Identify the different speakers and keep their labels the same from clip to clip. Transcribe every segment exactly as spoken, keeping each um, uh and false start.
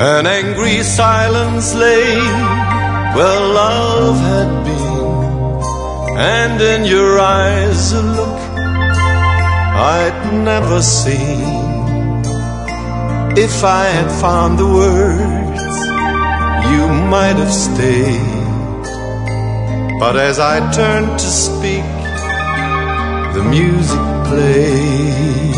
Speaker 1: An angry silence lay where love had been, and in your eyes a look I'd never seen. If I had found the words, you might have stayed. But as I turned to speak, the music played.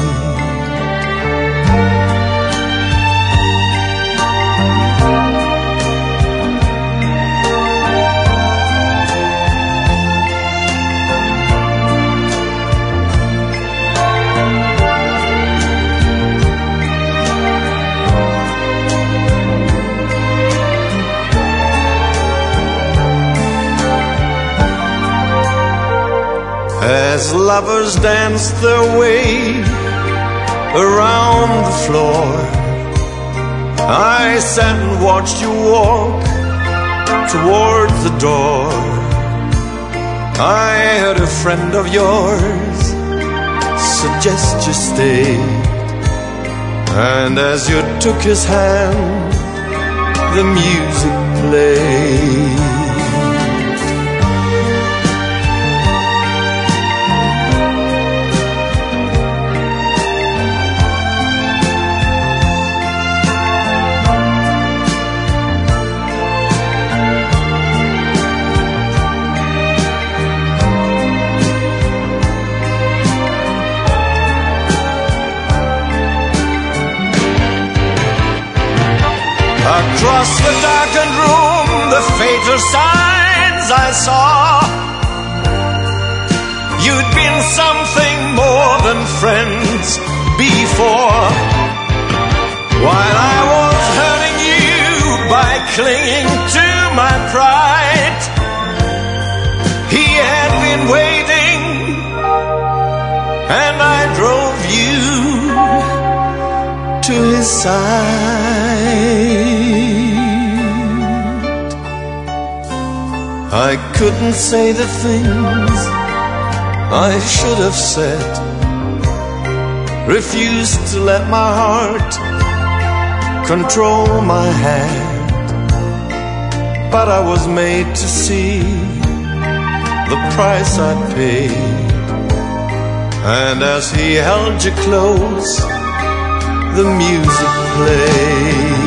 Speaker 1: As lovers danced their way around the floor, I sat and watched you walk towards the door. I heard a friend of yours suggest you stay, and as you took his hand, the music played. Across the darkened room, the fatal signs I saw. You'd been something more than friends before. While I was hurting you by clinging to my pride, he had been waiting, and I drove you to his side. I couldn't say the things I should have said, refused to let my heart control my hand. But I was made to see the price I paid, and as he held you close, the music played.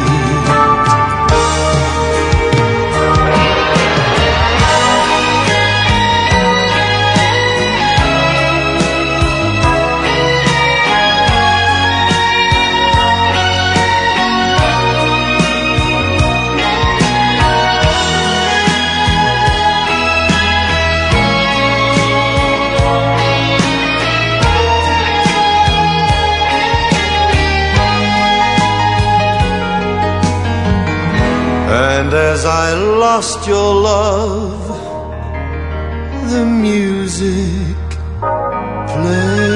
Speaker 1: And as I lost your love, the music played.